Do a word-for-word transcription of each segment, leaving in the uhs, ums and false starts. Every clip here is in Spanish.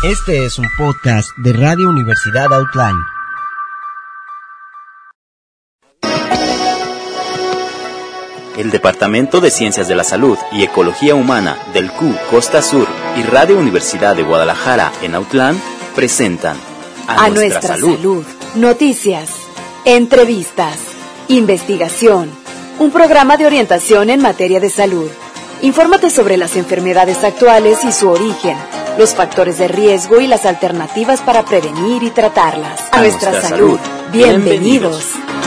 Este es un podcast de Radio Universidad Outline. El Departamento de Ciencias de la Salud y Ecología Humana del C U Costa Sur y Radio Universidad de Guadalajara en Outland presentan A, a nuestra, nuestra salud. salud. Noticias, entrevistas, investigación, un programa de orientación en materia de salud. Infórmate sobre las enfermedades actuales y su origen, los factores de riesgo y las alternativas para prevenir y tratarlas. A, a nuestra, nuestra salud. salud. Bienvenidos. Bienvenidos.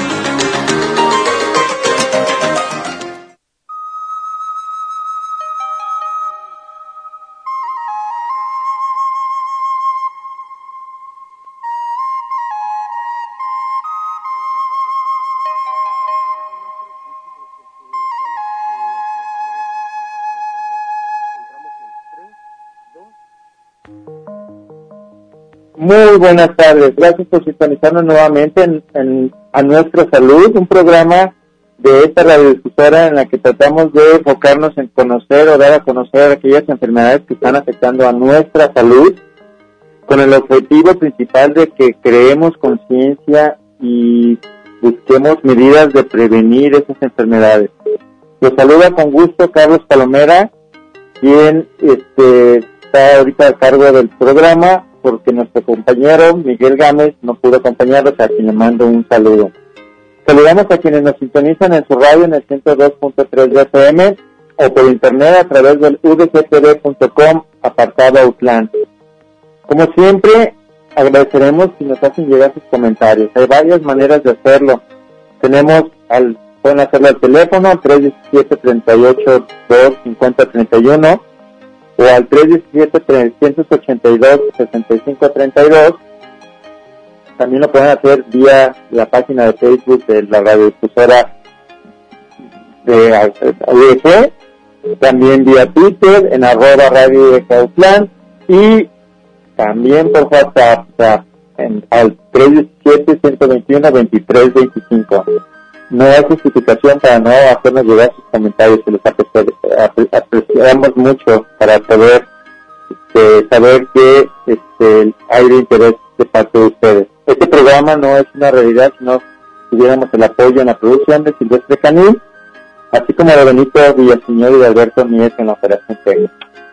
Muy buenas tardes, gracias por sintonizarnos nuevamente en, en A Nuestra Salud, un programa de esta radiodifusora en la que tratamos de enfocarnos en conocer o dar a conocer aquellas enfermedades que están afectando a nuestra salud, con el objetivo principal de que creemos conciencia y busquemos medidas de prevenir esas enfermedades. Los saluda con gusto Carlos Palomera, quien este, está ahorita a cargo del programa, porque nuestro compañero Miguel Gámez no pudo acompañarnos, a quien le mando un saludo. Saludamos a quienes nos sintonizan en su radio en el ciento dos punto tres de F M o por internet a través del u d g t v punto com apartado Outland. Como siempre, agradeceremos si nos hacen llegar sus comentarios. Hay varias maneras de hacerlo. Tenemos al, pueden hacerlo al teléfono tres diecisiete, treinta y ocho, dos cincuenta, treinta y uno o al tres diecisiete, trescientos ochenta y dos, sesenta y cinco treinta y dos. También lo pueden hacer vía la página de Facebook de la radiodifusora de U D G, también vía Twitter en arroba radio de Outland y también por WhatsApp en, al tres diecisiete, ciento veintiuno, veintitrés veinticinco. No hay justificación para no hacernos llegar sus comentarios, se los apreci- apreciamos mucho para poder este, saber que este, hay de interés de parte de ustedes. Este programa no es una realidad si no tuviéramos el apoyo en la producción de Silvestre Canil, así como de Benito Villaseñor y de Alberto Mies en la operación técnica.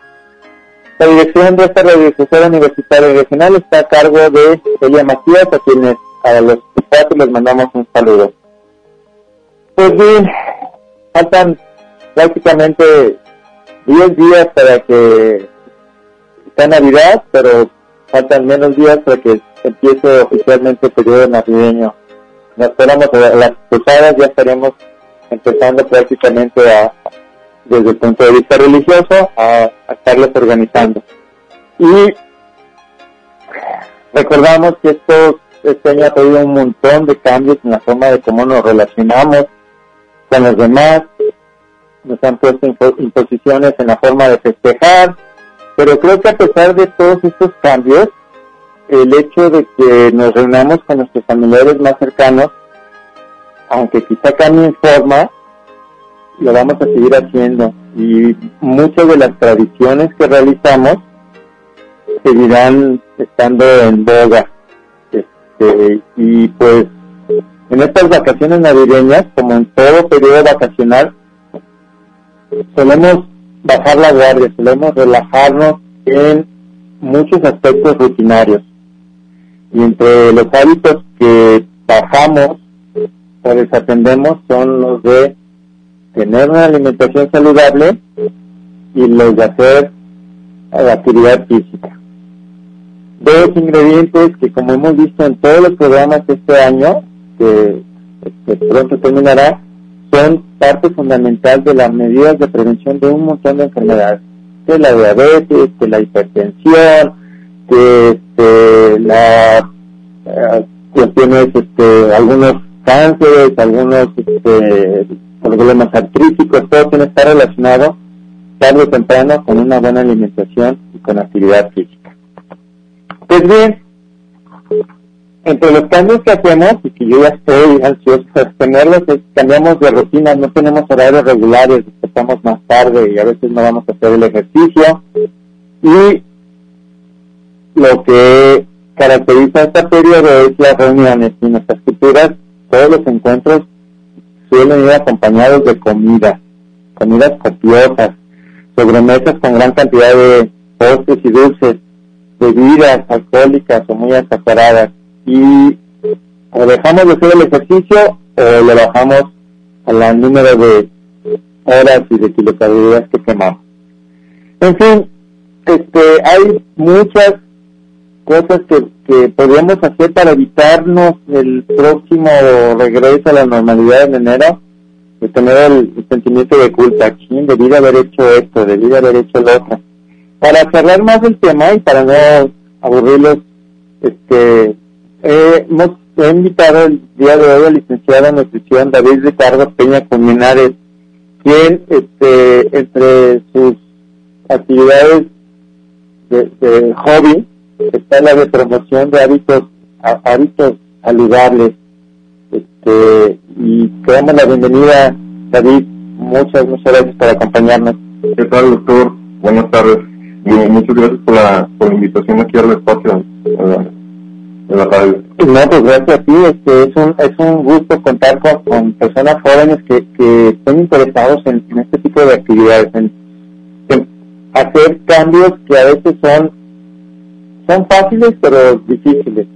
La dirección de esta radiodifusora universitaria y regional está a cargo de Celia Macías, a quienes a los cuatro les mandamos un saludo. Pues bien, faltan prácticamente diez días para que sea Navidad, pero faltan menos días para que empiece oficialmente el periodo navideño. Nos esperamos a las posadas, ya estaremos empezando prácticamente a, desde el punto de vista religioso, a, a estarlos organizando. Y recordamos que esto, este año ha traído un montón de cambios en la forma de cómo nos relacionamos con los demás, nos han puesto impo- imposiciones en la forma de festejar, pero creo que a pesar de todos estos cambios, el hecho de que nos reunamos con nuestros familiares más cercanos, aunque quizá cambie forma, lo vamos a seguir haciendo, y muchas de las tradiciones que realizamos seguirán estando en boga. Este, y pues en estas vacaciones navideñas, como en todo periodo vacacional, solemos bajar la guardia, solemos relajarnos en muchos aspectos rutinarios. Y entre los hábitos que bajamos o desatendemos son los de tener una alimentación saludable y los de hacer actividad física. Dos ingredientes que, como hemos visto en todos los programas este año, que, que pronto terminará, son parte fundamental de las medidas de prevención de un montón de enfermedades, que la diabetes, que la hipertensión, que este, la eh, cuestiones, este, algunos cánceres, algunos este, problemas artríticos, todo tiene que estar relacionado tarde o temprano con una buena alimentación y con actividad física. Pues bien, entre los cambios que hacemos, y que yo ya estoy ansioso por tenerlos, es cambiamos de rutina, no tenemos horarios regulares, empezamos más tarde y a veces no vamos a hacer el ejercicio. Y lo que caracteriza este periodo es las reuniones. Y en nuestras culturas, todos los encuentros suelen ir acompañados de comida, comidas copiosas, sobremesas con gran cantidad de postres y dulces, bebidas alcohólicas o muy azucaradas. Y o dejamos de hacer el ejercicio o le bajamos al número de horas y de kilocalorías que quemamos. En fin, este, hay muchas cosas que, que podríamos hacer para evitarnos el próximo regreso a la normalidad en enero, de tener el, el sentimiento de culpa. Chin, debí de haber hecho esto, debí de haber hecho lo otro. Para cerrar más el tema y para no aburrirlos, este, eh, hemos he invitado el día de hoy al licenciado en nutrición David Ricardo Peña Colmenares, quien este, entre sus actividades de, de hobby está la de promoción de hábitos a, hábitos saludables. Este, y te damos la bienvenida, David. Muchas, muchas gracias por acompañarnos. ¿Qué tal, doctor? Buenas tardes. Y muchas gracias por la, por la invitación aquí al espacio de la radio. No, pues gracias a ti. Este, es un es un gusto contar con, con personas jóvenes que, que estén interesados en, en este tipo de actividades, en, en hacer cambios que a veces son son fáciles pero difíciles.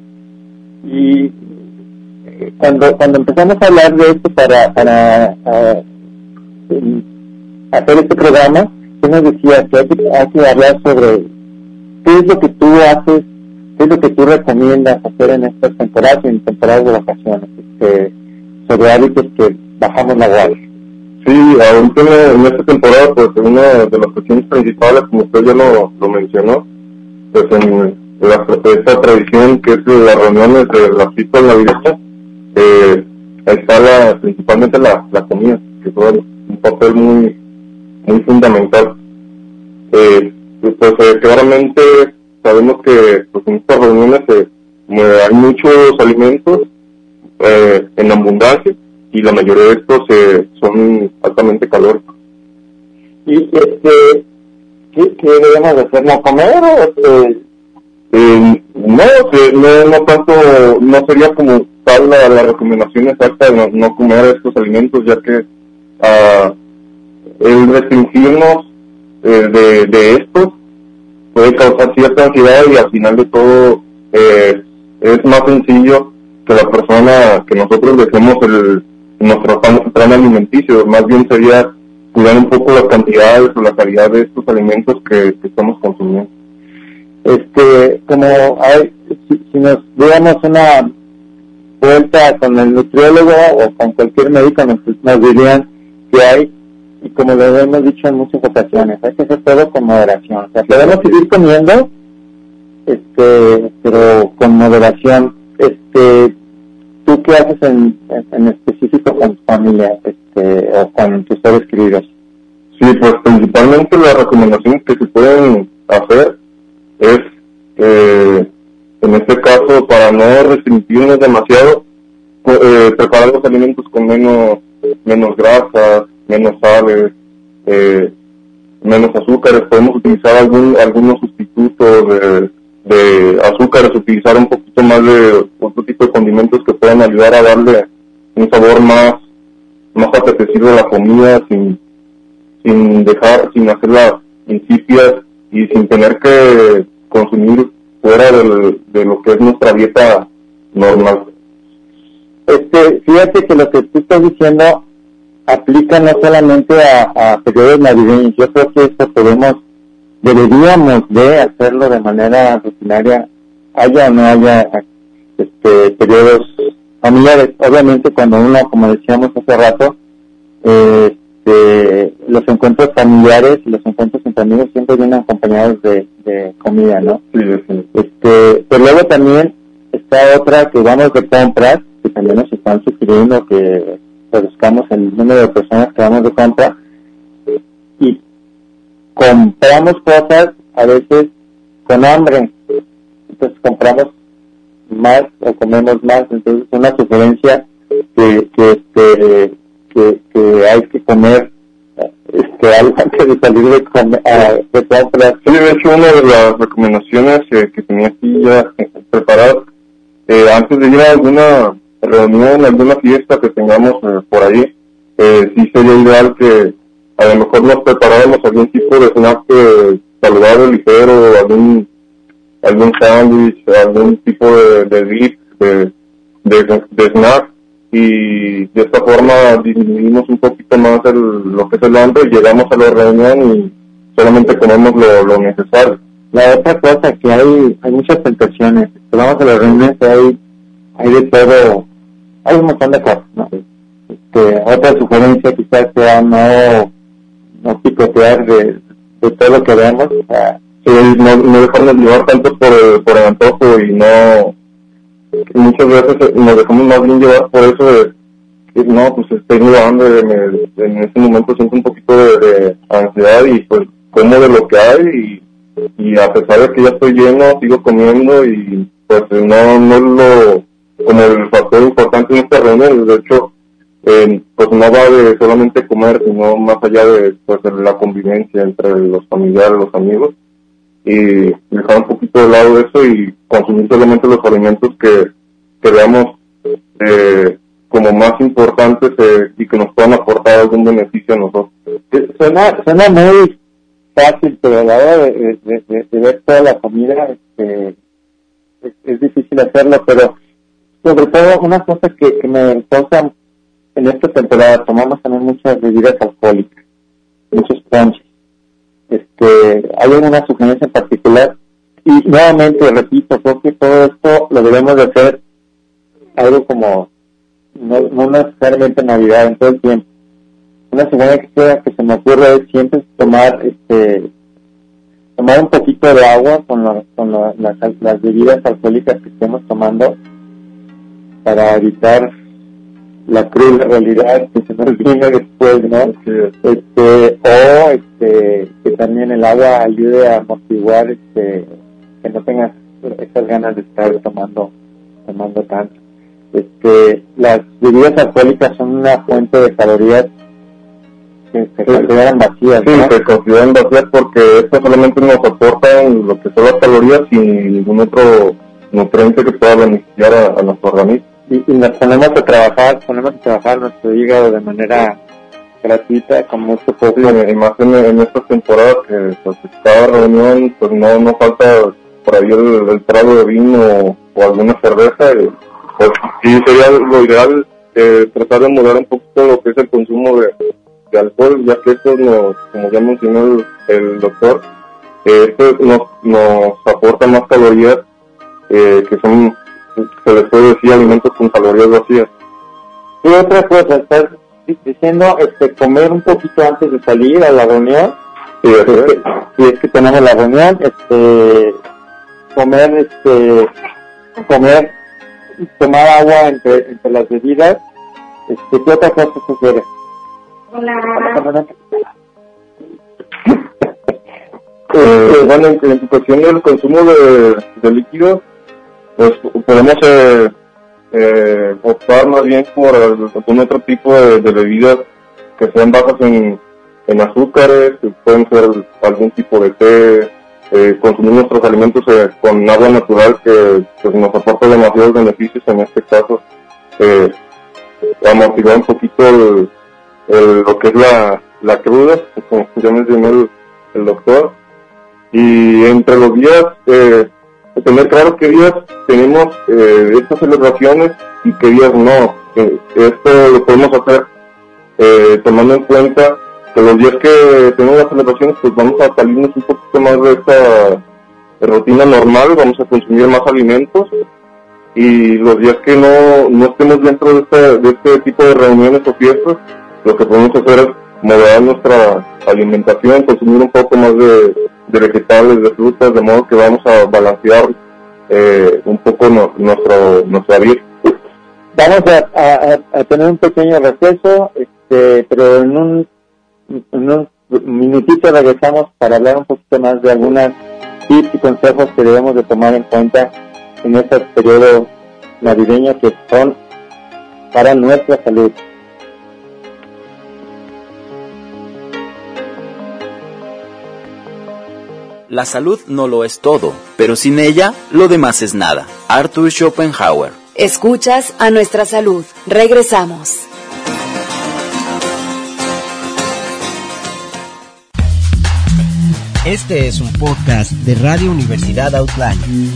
Y cuando cuando empezamos a hablar de esto para para uh, hacer este programa, tú nos decías que hay, que hay que hablar sobre qué es lo que tú haces, qué es lo que tú recomiendas hacer en estas temporadas y en temporadas de vacaciones, este, sobre hábitos que bajamos la guardia. Sí, ahorita en esta temporada, pues una de las cuestiones principales, como usted ya lo, lo mencionó, pues en la, esta tradición que es las reuniones de las fiestas navideñas, eh, ahí está la, principalmente la, la comida, que juega un papel muy muy fundamental. Eh, pues eh, claramente sabemos que pues, en estas reuniones eh, hay muchos alimentos eh, en abundancia y la mayoría de estos eh, son altamente calóricos. ¿Y este, qué, qué debemos de hacer? ¿No comer o este? Eh, no, que no, no tanto, no sería como tal la, la recomendación exacta de no, no comer estos alimentos, ya que uh, el restringirnos eh, de, de estos puede causar cierta ansiedad y al final de todo eh, es más sencillo que la persona, que nosotros dejemos el, nuestro plan alimenticio. Más bien sería cuidar un poco las cantidades o la calidad de estos alimentos que, que estamos consumiendo. Este, como hay, si, si nos diéramos una vuelta con el nutriólogo o con cualquier médico, nos, nos dirían que hay, y como lo hemos dicho en muchas ocasiones, hay que hacer todo con moderación. O sea, podemos seguir comiendo, este, pero con moderación. Este, ¿tú qué haces en, en, en específico con tu familia, este, o con tus seres queridos? Sí, pues principalmente las recomendaciones que se pueden hacer es, eh, en este caso, para no restringirnos demasiado, eh, preparar los alimentos con menos menos grasas, menos sales, eh, menos azúcares. Podemos utilizar algún algunos sustitutos de, de azúcares, utilizar un poquito más de otro tipo de condimentos que puedan ayudar a darle un sabor más más apetecible a la comida, sin sin dejar, sin hacerla insípida y sin tener que consumir fuera del, de lo que es nuestra dieta normal. Este, fíjate que lo que tú estás diciendo aplica no solamente a, a periodos navideños. Yo creo que esto podemos, deberíamos de hacerlo de manera rutinaria, haya o no haya este, periodos familiares. Obviamente cuando uno, como decíamos hace rato, eh, este, los encuentros familiares y los encuentros entre amigos siempre vienen acompañados de, de comida, ¿no? Sí, sí. Este, pero luego también está otra que vamos de compras, que también nos están sugiriendo que reduzcamos el número de personas que vamos de compra y compramos cosas a veces con hambre, entonces compramos más o comemos más. Entonces una sugerencia que que este que, que hay que comer este, algo antes de salir de, com- a, de compras. Sí, de hecho, una de las recomendaciones eh, que tenía aquí ya preparadas, eh, antes de ir a alguna reunión, alguna fiesta que tengamos eh, por ahí, eh, sí sería ideal que a lo mejor nos preparáramos algún tipo de snack eh, saludable, ligero, algún algún sándwich, algún tipo de, de dip, de, de, de snack, y de esta forma disminuimos un poquito más el, lo que es el hambre y llegamos a la reunión y solamente comemos lo, lo necesario. La otra cosa que hay, hay muchas tentaciones. Vamos a las reuniones, hay, hay de todo, hay un montón de cosas, ¿no? Este, otra sugerencia quizás sea no, no picotear de, de todo lo que vemos, o sea, Sí, no, no dejarnos llevar tanto por el, por el antojo y no, muchas veces nos dejamos más bien llevar por eso de que no, pues tengo hambre, me, en ese momento siento un poquito de, de ansiedad y pues como de lo que hay y, y a pesar de que ya estoy lleno, sigo comiendo y pues no, no es lo, como el factor importante en esta reunión. De hecho, eh, pues no va de solamente comer, sino más allá de pues de la convivencia entre los familiares, los amigos, y dejar un poquito de lado eso y consumir solamente los alimentos que, que veamos eh, como más importantes eh, y que nos puedan aportar algún beneficio a nosotros. suena, suena muy fácil, pero a la hora de, de, de, de ver toda la comida, este, es, es difícil hacerlo, pero sobre todo una cosa que, que me causa en esta temporada, tomamos también muchas bebidas alcohólicas, muchos ponches. Este, hay alguna sugerencia en particular, y nuevamente repito, creo que todo esto lo debemos de hacer algo como no, no necesariamente Navidad, en todo el tiempo. Una sugerencia que, sea, que se me ocurre es siempre tomar este tomar un poquito de agua con, lo, con lo, las, las bebidas alcohólicas que estemos tomando para evitar la cruda realidad que se nos viene después, ¿no? Este, o este, que también el agua ayude a amortiguar, este, que no tengas esas ganas de estar tomando, tomando tanto. Este, las bebidas alcohólicas son una fuente de calorías que se consideran vacías, Sí, ¿no? se consideran vacías porque esto solamente nos aportan lo que son las calorías y ningún otro nutriente que pueda beneficiar a, a nuestro organismo. Y, y nos ponemos a trabajar, ponemos a trabajar nuestro hígado de manera gratuita, con mucho poco. Sí, y más en, en estas temporadas que pues, cada reunión pues no, no falta por ahí el, el trago de vino o, o alguna cerveza, y, pues sí sería lo ideal eh, tratar de moderar un poquito lo que es el consumo de, de alcohol, ya que esto nos, como ya mencionó el, el doctor, eh, esto nos, nos aporta más calorías eh, que son, se les puede decir, alimentos con calorías vacías. Y otra cosa, estás diciendo este, comer un poquito antes de salir a la reunión. Sí, Si es que, si es que tenemos la reunión, este, comer, este, comer, tomar agua entre, entre las bebidas. Este, ¿qué otra cosa sugiere? Hola. Eh, bueno, en, en cuestión del consumo de, de líquidos, pues podemos eh, eh, optar más bien por algún otro tipo de, de bebidas que sean bajas en, en azúcares, que pueden ser algún tipo de té, eh, consumir nuestros alimentos eh, con agua natural que pues, nos aporta demasiados beneficios, en este caso, eh, amortiguar un poquito el, el, lo que es la, la cruda, como ya mencionó el, el doctor. Y entre los días, eh, tener claro qué días tenemos eh, estas celebraciones y qué días no. Eh, esto lo podemos hacer eh, tomando en cuenta que los días que tenemos las celebraciones, pues vamos a salirnos un poquito más de esta rutina normal, vamos a consumir más alimentos, y los días que no, no estemos dentro de este, de este tipo de reuniones o fiestas, lo que podemos hacer es moderar nuestra alimentación, consumir un poco más de, de vegetales, de frutas, de modo que vamos a balancear eh, un poco no, nuestro nuestra vida. Vamos a, a, a tener un pequeño receso, este, pero en un, en un minutito regresamos para hablar un poquito más de algunas tips y consejos que debemos de tomar en cuenta en este periodo navideño que son para nuestra salud. La salud no lo es todo, pero sin ella, lo demás es nada. Arthur Schopenhauer. Escuchas a Nuestra Salud. Regresamos. Este es un podcast de Radio Universidad Outline.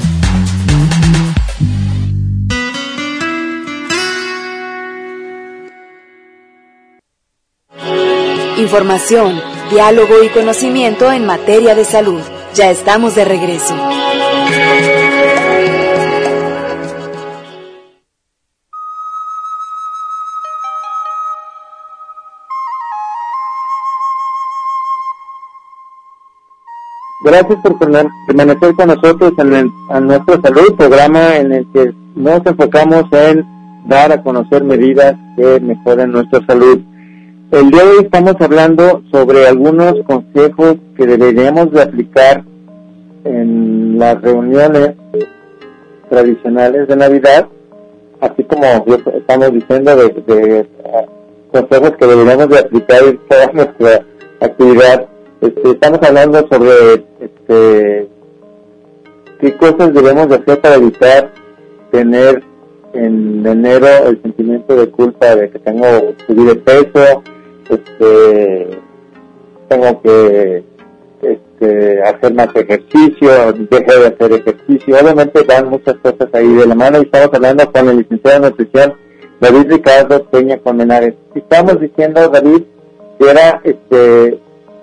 Información, diálogo y conocimiento en materia de salud. Ya estamos de regreso. Gracias por permanecer con nosotros en, el, en Nuestra Salud, programa en el que nos enfocamos en dar a conocer medidas que mejoren nuestra salud. El día de hoy estamos hablando sobre algunos consejos que deberíamos de aplicar en las reuniones tradicionales de Navidad, así como estamos diciendo de, de consejos que deberíamos de aplicar en toda nuestra actividad. Este, estamos hablando sobre este, qué cosas debemos de hacer para evitar tener en enero el sentimiento de culpa de que tengo que subir de peso, este, tengo que este, hacer más ejercicio, deje de hacer ejercicio. Obviamente van muchas cosas ahí de la mano y estamos hablando con el licenciado de nutrición David Ricardo Peña Colmenares. Y estamos diciendo, David, que era este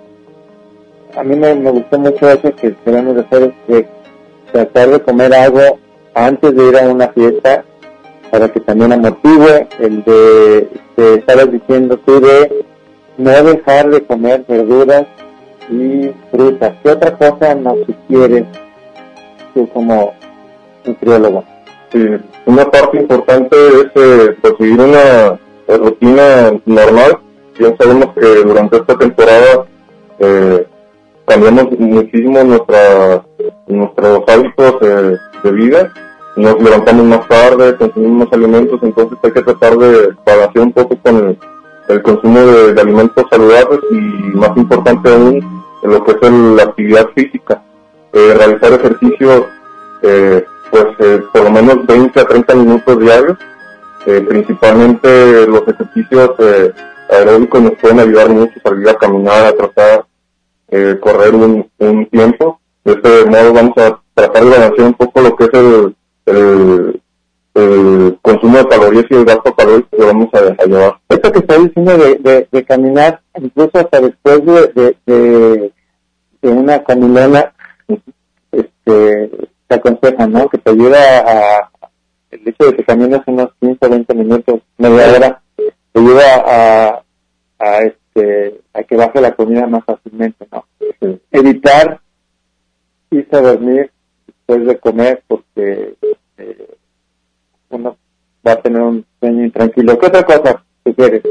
a mí me, me gustó mucho eso que debemos de hacer, es de tratar de comer algo antes de ir a una fiesta para que también amortigue el de, de estabas diciendo tú de no dejar de comer verduras y frutas. ¿Qué otra cosa nos sugieres tú como nutriólogo? Sí, una parte importante es eh, conseguir una eh, rutina normal. Ya sabemos que durante esta temporada eh, cambiamos muchísimo nuestra, nuestros hábitos eh, de vida, nos levantamos más tarde, consumimos más alimentos, entonces hay que tratar de balancear un poco con el, el consumo de, de alimentos saludables y más importante aún, lo que es el, la actividad física, eh, realizar ejercicios eh, pues eh, por lo menos veinte a treinta minutos diarios, eh, principalmente los ejercicios eh, aeróbicos nos pueden ayudar mucho, salir a caminar, a tratar Eh, correr un, un tiempo. De este modo vamos a tratar de balancear un poco lo que es el, el, el consumo de calorías y el gasto calórico que vamos a, a llevar. Esto que está diciendo de, de, de caminar, incluso hasta después de, de, de, de una caminona, este, te aconseja, ¿no? Que te ayuda a, el hecho de que camines unos quince o veinte minutos, media hora, te ayuda a, a este, a que baje la comida más fácilmente, ¿no? Sí. Evitar irse a dormir después de comer porque eh, uno va a tener un sueño intranquilo. ¿Qué otra cosa sugieres?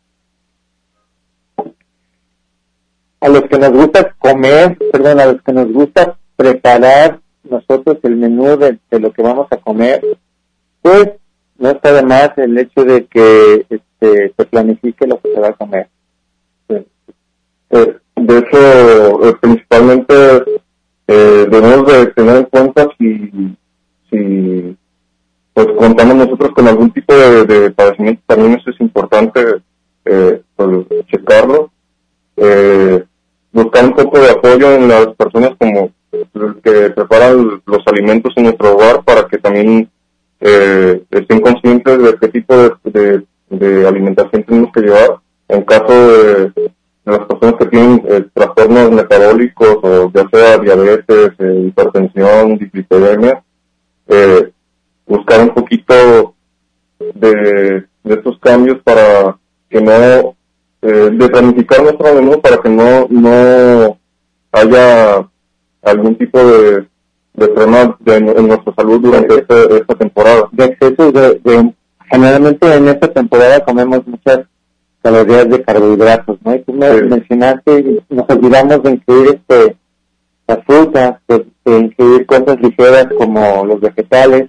A los que nos gusta comer, perdón, a los que nos gusta preparar nosotros el menú de, de lo que vamos a comer, pues no está de más el hecho de que este, se planifique lo que se va a comer. Sí. Eh, de hecho, eh, principalmente eh, debemos de tener en cuenta si, si pues contamos nosotros con algún tipo de, de padecimiento, también eso es importante eh, pues, checarlo, eh, buscar un poco de apoyo en las personas como que preparan los alimentos en nuestro hogar para que también eh, estén conscientes de qué tipo de, de, de alimentación tenemos que llevar en caso de las personas que tienen eh, trastornos metabólicos o ya sea diabetes, eh, hipertensión, dislipidemia, eh, buscar un poquito de, de estos cambios para que no, eh, de planificar nuestro menú para que no, no haya algún tipo de, de problema de, en nuestra salud durante este, esta temporada. De exceso de, de, generalmente en esta temporada comemos muchas calorías de carbohidratos, ¿no? Y tú me sí. mencionaste, nos olvidamos de incluir este, las frutas, de, de incluir cosas ligeras como los vegetales.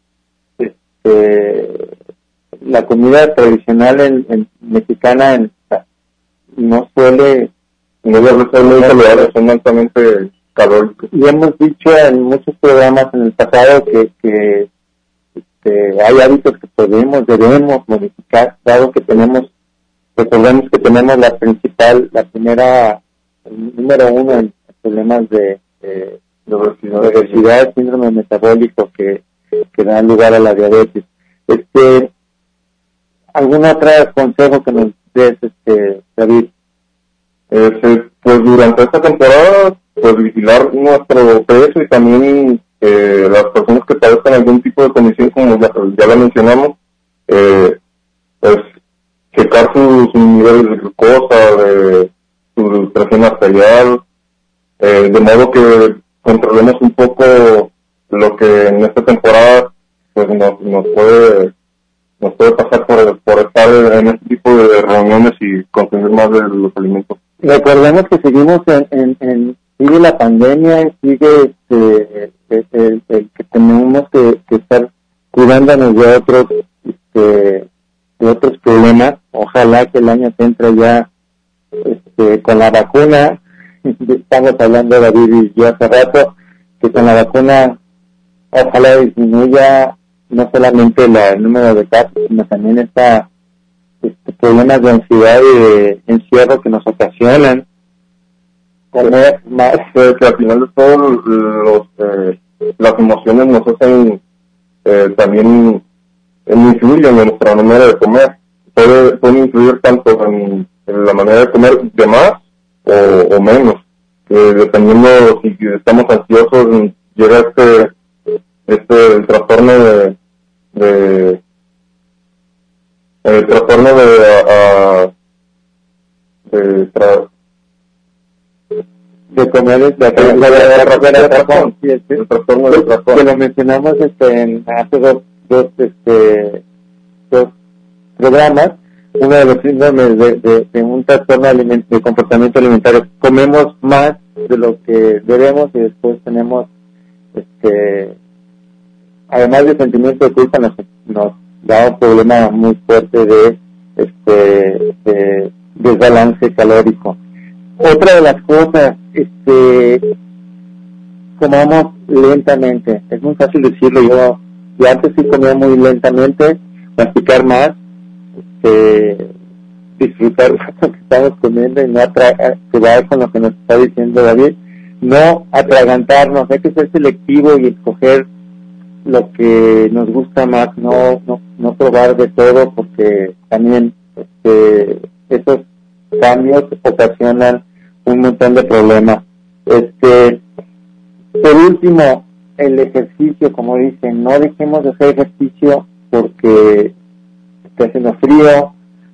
Este, la comida tradicional en, en mexicana en, no suele no debe ser muy saludable, son altamente calóricos. Y hemos dicho en muchos programas en el pasado que, que este, hay hábitos que podemos, debemos modificar, dado que tenemos, recordemos que tenemos la principal, la primera, el número uno en problemas de, de, de obesidad, síndrome metabólico que, que da lugar a la diabetes. Este, ¿algún otro consejo que nos des, este, David? Eh, pues durante esta temporada, pues vigilar nuestro peso y también eh, las personas que padezcan algún tipo de condición, como ya, ya la mencionamos, eh, pues checar sus, sus niveles de glucosa, de su presión arterial, eh, de modo que controlemos un poco lo que en esta temporada pues nos, nos puede nos puede pasar por, por estar en este tipo de reuniones y consumir más de los alimentos. Recordemos que seguimos en, en, en sigue la pandemia, sigue este, el, el, el que tenemos que, que estar cuidándonos de otros este, de otros problemas. Ojalá que el año que entra ya este, con la vacuna, estamos hablando David y yo hace rato, que con la vacuna ojalá disminuya no solamente la, el número de casos, sino también esta este, problemas de ansiedad y de encierro que nos ocasionan. Comer más, que, que al final de todo los, eh, las emociones nos hacen eh, también influyen en nuestra manera de comer. Puede, pueden influir tanto en, en la manera de comer de más o, o menos. Eh, dependiendo si estamos ansiosos, llega este este el trastorno de de el trastorno de a, de, tra, de comer de, de, de, de, de, de razón, sí, este, el trastorno de razón, que lo mencionamos este en hace dos dos este dos programas. Uno de los síndromes de, de, de un trastorno aliment- de comportamiento alimentario, comemos más de lo que debemos y después tenemos este además de sentimiento de culpa nos, nos da un problema muy fuerte de este de desbalance calórico. Otra de las cosas, este comamos lentamente. Es muy fácil decirlo, yo, yo antes sí comía muy lentamente, masticar más, este, disfrutar lo que estamos comiendo y no atra- quedar con lo que nos está diciendo David, no atragantarnos, hay que ser selectivo y escoger lo que nos gusta más, no no, no probar de todo, porque también este, esos cambios ocasionan un montón de problemas. Este, por último, el ejercicio, como dicen, no dejemos de hacer ejercicio porque está haciendo frío,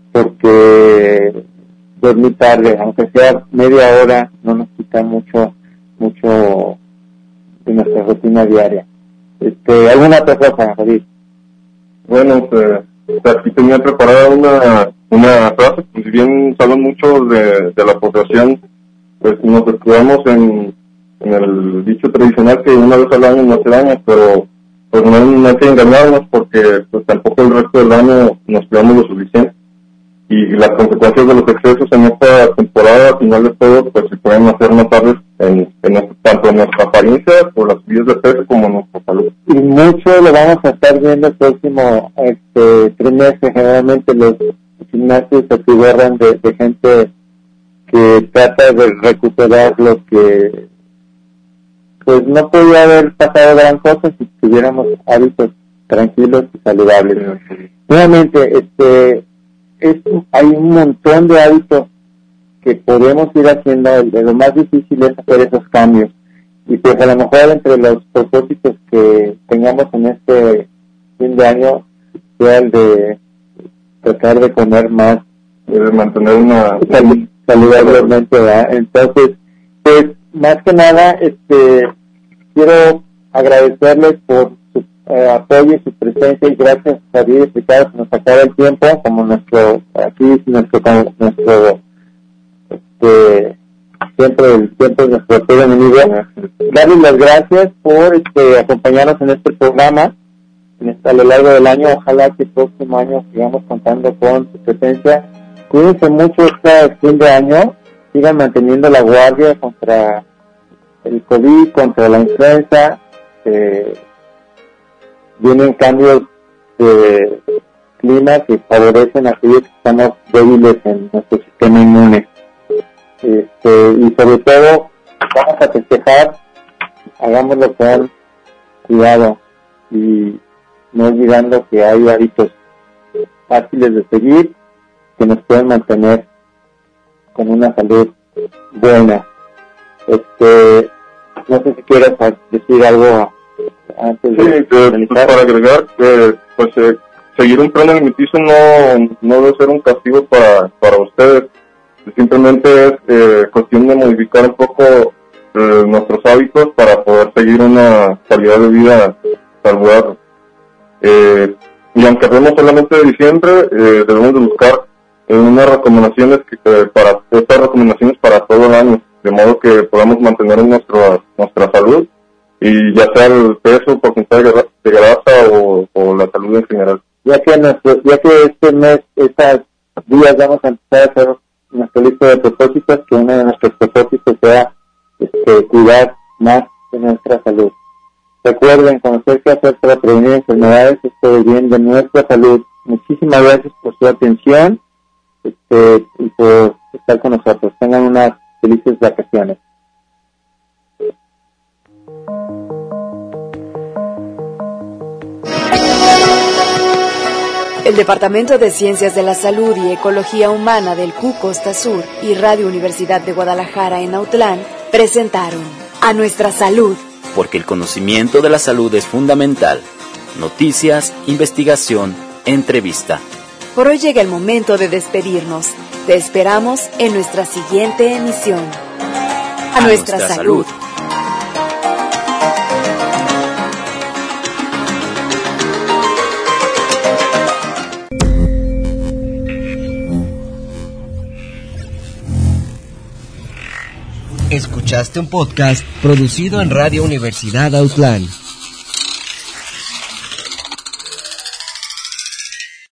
porque dormir tarde, aunque sea media hora, no nos quita mucho, mucho de nuestra rutina diaria. Este, ¿alguna otra cosa, David? Bueno, pues, aquí tenía preparada una una frase, pues si bien saben mucho de, de la población, pues nos escudamos en, en el dicho tradicional que una vez al año no hace daño, pero pues no, no hay que engañarnos porque pues tampoco el resto del año nos cuidamos lo suficiente. Y las consecuencias de los excesos en esta temporada, al final de todo, pues se pueden hacer notables en, en tanto en nuestra apariencia, por las subidas de peso, como en nuestra salud. Y mucho lo vamos a estar viendo el próximo este, trimestre. Generalmente los gimnasios se atiborran de, de gente que trata de recuperar lo que pues no podía haber pasado gran cosa si tuviéramos hábitos tranquilos y saludables. Nuevamente, este es, hay un montón de hábitos que podemos ir haciendo. Lo más difícil es hacer esos cambios, y pues a lo mejor entre los propósitos que tengamos en este fin de año sea el de tratar de comer más, de mantener una sal- saludablemente, ¿verdad? Entonces, pues más que nada, este quiero agradecerles por su eh, apoyo y su presencia, y gracias a David y Ricardo, que nos acaba el tiempo, como nuestro, aquí nuestro, nuestro, este, siempre el tiempo es nuestro apoyo enemigo. Darles las gracias por este, acompañarnos en este programa en este, a lo largo del año. Ojalá que el próximo año sigamos contando con su presencia. Cuídense mucho este fin de año, sigan manteniendo la guardia contra el COVID, contra la influenza, eh, vienen cambios de clima que favorecen a aquellos que estamos débiles en nuestro sistema inmune. Este, y sobre todo, vamos a festejar, hagámoslo con cuidado y no olvidando que hay hábitos fáciles de seguir que nos pueden mantener con una salud buena. Este, no sé si quieres decir algo antes de sí, pues, para agregar que pues eh, seguir un plan alimenticio no, no debe ser un castigo para, para ustedes, simplemente es eh, cuestión de modificar un poco eh, nuestros hábitos para poder seguir una calidad de vida saludable. Eh, y aunque hablemos solamente de diciembre, eh, debemos de buscar eh, unas recomendaciones que, eh, para estas recomendaciones para todo el año, de modo que podamos mantener nuestra nuestra salud, y ya sea el peso, porcentaje de grasa o, o la salud en general. Ya que nuestro, ya que este mes, estos días vamos a empezar a hacer nuestra lista de propósitos, que uno de nuestros propósitos sea este, cuidar más de nuestra salud. Recuerden, conocer qué hacer para prevenir enfermedades es por el bien de nuestra salud. Muchísimas gracias por su atención este, y por estar con nosotros. Tengan unas felices vacaciones. El Departamento de Ciencias de la Salud y Ecología Humana del Q Costa Sur y Radio Universidad de Guadalajara en Autlán presentaron A Nuestra Salud. Porque el conocimiento de la salud es fundamental. Noticias, investigación, entrevista. Por hoy llega el momento de despedirnos. Te esperamos en nuestra siguiente emisión. A, A nuestra, nuestra salud. salud. Escuchaste un podcast producido en Radio Universidad Autlán.